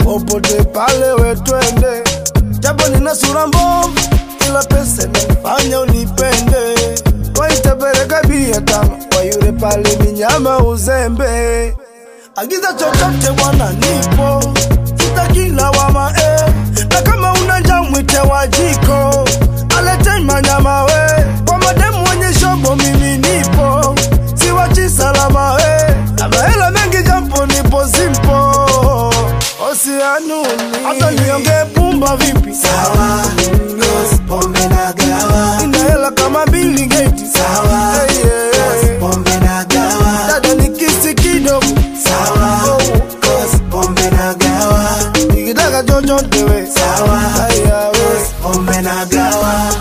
popote pale we twende. Japo nina sura mbovu, ila pesa inanifanya unipende. Waitapeleka bia tamu kwa yule pale minyama uzembe. Agiza chochote bwana nipo, sitaki lawama na kama una njaa mwite wajiko alete manyama we. Kwa mademu wenye shobo mimi nipo, siwachi salama we. Na mahela mengi jampo nipo simpo, osianuni hata nionge pumba vipi sawa, cause pombe na gawa. Ina hela kama Bill Gates sawa, cause pombe na gawa. Dada nikisi kidogo sawa, cause pombe na gawa. nikitaka chochote we sawa, cause pombe na gawa.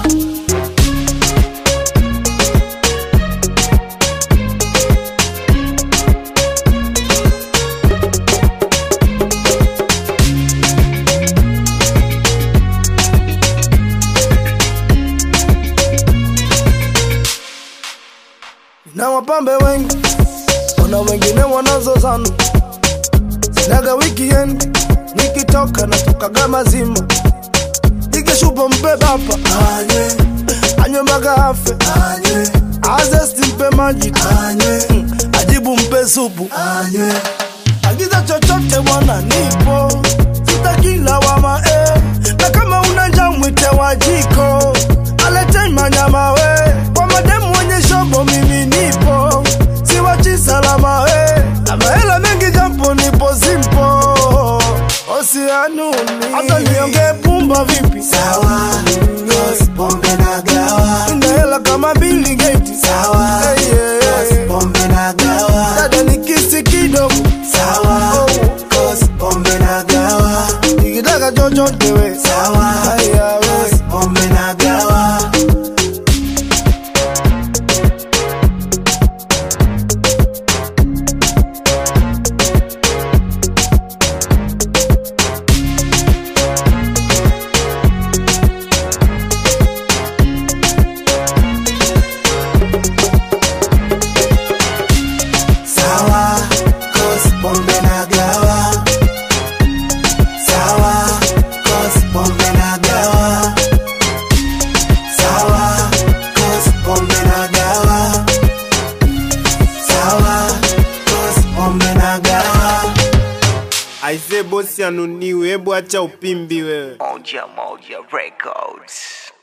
Na wapambe wengi, wana wengine wanazozana. Sinaga weekend, nikitoka natokaga mazima. Nikishupo mpe bapa Anywe, anywe mpaka afe. anywe, Azesti mpe maji anywe, ajibu mpe supu. anywe. Agiza chochote bwana nipo, sitaki lawama na kama una njaa mwite wajiko alete manyama we. Kwa mademu wenye shobo mimi nipo, siwachi salama we. Na mahela mengi jampo nipo simpo, osianuni hata nionge pumba vipi sawa, cause pombe na gawa. Ina hela kama Bill Gates sawa, cause pombe na gawa. Dada nikisi kidogo sawa, cause pombe na gawa. nikitaka chochote we sawa, cause pombe na gawa. sawa, cause pombe na gawa. sawa, cause pombe na gawa. sawa, cause pombe na gawa. sawa, cause pombe na gawa. Aise bosi anuniwe, hebu acha upimbi wewe. Moja Moja Records.